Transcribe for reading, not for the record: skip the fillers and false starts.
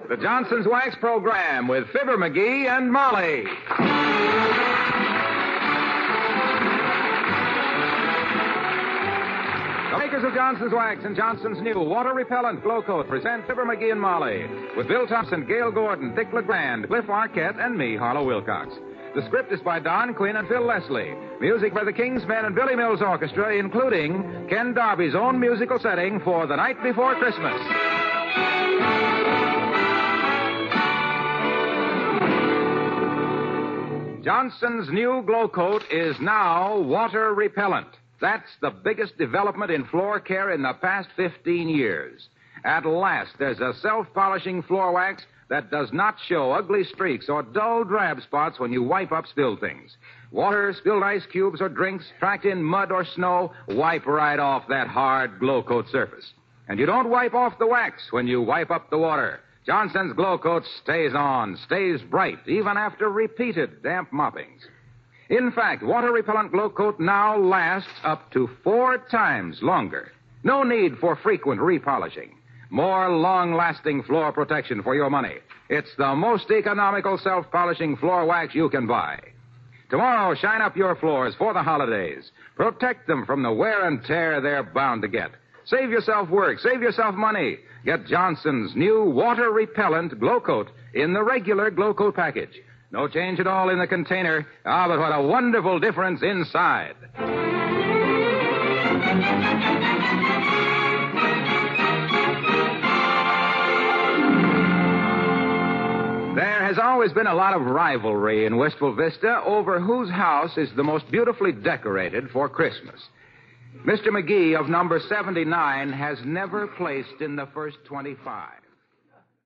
The Johnson's Wax Program with Fibber McGee and Molly. The makers of Johnson's Wax and Johnson's new water-repellent Glow Coat present Fibber McGee and Molly with Bill Thompson, Gail Gordon, Dick LeGrand, Cliff Arquette, and me, Harlow Wilcox. The script is by Don Quinn and Phil Leslie. Music by the King's Men and Billy Mills Orchestra, including Ken Darby's own musical setting for The Night Before Christmas. Johnson's new Glow Coat is now water repellent. That's the biggest development in floor care in the past 15 years. At last, there's a self-polishing floor wax that does not show ugly streaks or dull drab spots when you wipe up spilled things. Water, spilled ice cubes, or drinks tracked in mud or snow wipe right off that hard Glow Coat surface. And you don't wipe off the wax when you wipe up the water. Johnson's Glow Coat stays on, stays bright, even after repeated damp moppings. In fact, water-repellent Glow Coat now lasts up to 4 times longer. No need for frequent repolishing. More long-lasting floor protection for your money. It's the most economical self-polishing floor wax you can buy. Tomorrow, shine up your floors for the holidays. Protect them from the wear and tear they're bound to get. Save yourself work. Save yourself money. Get Johnson's new water-repellent Glow Coat in the regular Glow Coat package. No change at all in the container. Ah, but what a wonderful difference inside. There has always been a lot of rivalry in Wistful Vista over whose house is the most beautifully decorated for Christmas. Mr. McGee of number 79 has never placed in the first 25.